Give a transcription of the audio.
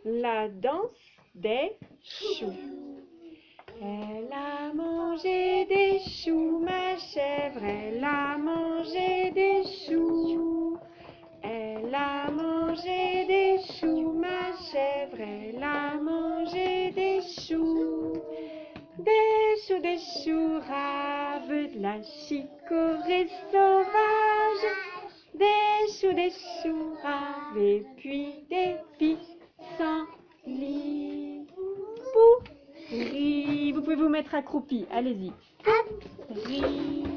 La danse des choux. Elle a mangé des choux, ma chèvre, elle a mangé des choux. Elle a mangé des choux, ma chèvre, elle a mangé des choux. Des choux raves, de la chicorée sauvage. Des choux raves, et puis des pissenlits. Pourri. Vous pouvez vous mettre accroupi, allez-y. Pourri.